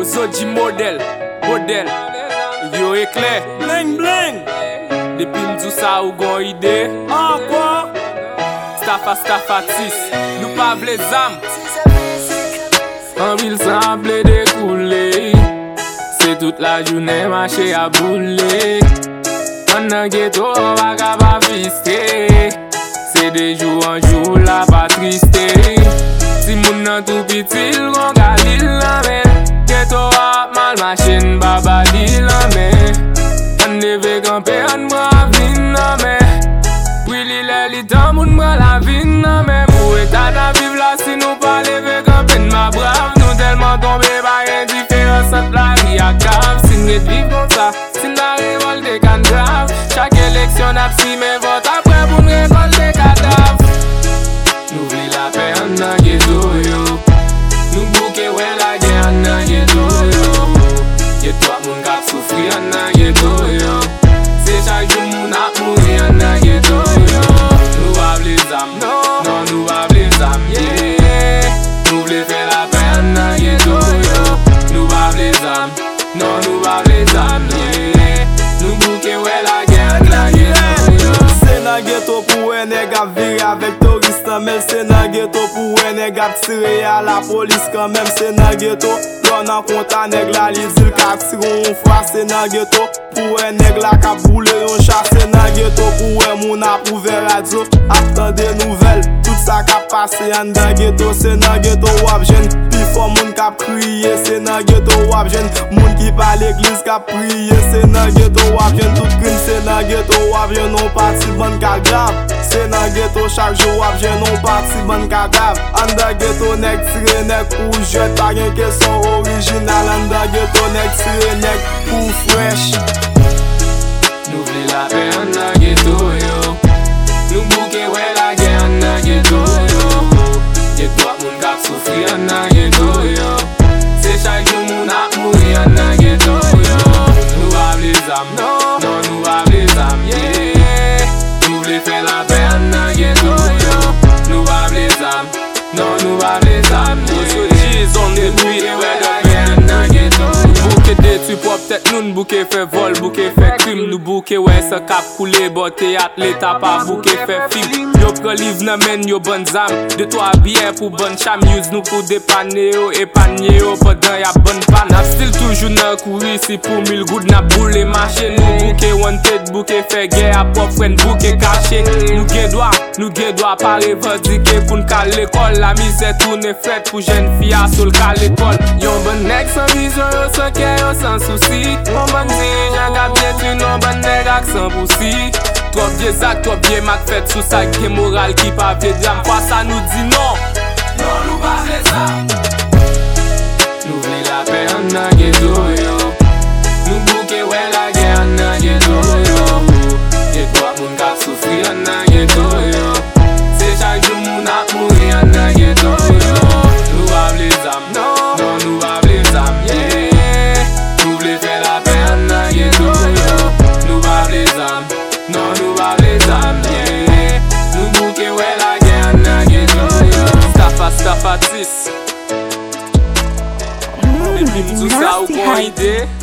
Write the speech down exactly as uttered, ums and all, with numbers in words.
Ozoji model, model. Yo éclair, Bling bling. depuis m'dou ça ou gon idée. Encore. Staffa staffatis, nous pas vle zam. En ville semble découler. C'est toute la journée marché à bouler. On a ghetto, on va pas fister. C'est de jour en jour la pas triste. Si moun nan tout petit, l'on galil la men. Ghetto a mal machine, baba di la men. On deve camper, on bra vin la men. Willy Lely dans moun bra la vin la men. Pour état na vive là si nous pas lever camper, ma brave. Nous tellement tombé par indifférence entre la vie à cave. Si nous vivons comme ça, si nous révolte can grave. Chaque élection n'a si mais vote après pour nous récolter cadavre. Nous v'li la paix en nan ghetto yo. Nous bouquet ouais la guerre en nan ghetto yo. Y'a trois moun k'ap souffri en nan ghetto yo. C'est chaque jour moun ap mouri en nan ghetto yo. Nous va v'li zam, non nous va v'li zam, yeah. Nous v'li faire la paix en nan ghetto yo. Nous va v'li zam, non nous va v'li zam, yeah. Nous bouquet ouais la guerre en nan ghetto yo. C'est nan ghetto pour un nèg a viré avec touriste. Mais c'est nan ghetto pour un nèg a tiré à la police quand même. C'est nan ghetto. L'on en compte à nèg la li zil ka tiron on fwa. C'est nan ghetto pour un nèg la ka boule on chat. C'est nan ghetto pour un moun a ouvert radio. Attend des nouvelles. Tout ça ka passé en nan ghetto. C'est nan ghetto wap jen. Pi fò moun ka prier. C'est nan ghetto wap jen. Moun ki pa l'église ka prier. C'est nan ghetto wap jen. Tout crime c'est nan ghetto wap jen. On parti bon ka grave. C'est nan ghetto chaque jour wap jen. On parti bon ka grave. En nan ghetto nèg tire nèg pou jet. Pa gen question original. En nan ghetto nèg tire nèg pou fresh. Nous v'li la paix en nan ghetto yo. Nous bouquet ouais la guerre en nan ghetto yo. Y'a trois moun k'ap souffri en nan ghetto yo. C'est chaque jour moun ap mouri en nan ghetto yo. Nous va v'li zam, non nous va v'li zam, yeah. Nous v'li faire la paix en nan ghetto yo. Nous va v'li zam, non nous va v'li zam, yeah. Zone de bruit, ouais la paix en nan ghetto yo. Bouquet détruit pour peut-être nous bouquet fait vol, bouquet fait crime. Nous bouquet ouais ça cap coulé, bon théâtre l'état pas bouquet fait film. Yo prend livre nan men yo bonne zam. De toi bien pour bonne cham. Use nous pour dépanner yo, épargner yo. Pendant y'a bonne panne. N'a still toujours nan courir si pour mille gouttes n'a boule marché. Nous bouquet wanted, bouquet fait guerre à propre friend, bouquet caché. Nous gen droit, nous gen droit pas revendiquer pour n'cal l'école. La misère tourne faite pour jeune fille à sol qu'à l'école. Yon bon nèg sans vision, yo sans cœur, yo sans souci. Mon bon dirigeant k'ap détruit, non bon nèg ak sans poussi. Trop vieux zak, trop vieux mak fait sous sa qui moral qui pa vieux drame. Quoi ça nous dit non? Non nous pas les ça. Nous v'li la paix en nan ghetto yo. Nous bouquet ouais la guerre en nan ghetto yo. Y'a trois moun k'ap souffri en nan ghetto yo. C'est chaque jour moun ap mouri en nan ghetto yo. Nous va v'li zam, non nous va v'li zam, yeah. Nous v'li faire la paix en nan ghetto yo. Nous va v'li zam, non nous va v'li zam, yeah. Nous bouquet ouais la guerre en nan ghetto yo. Staffa staffatis. Depuis m'dou ça ou kon idée.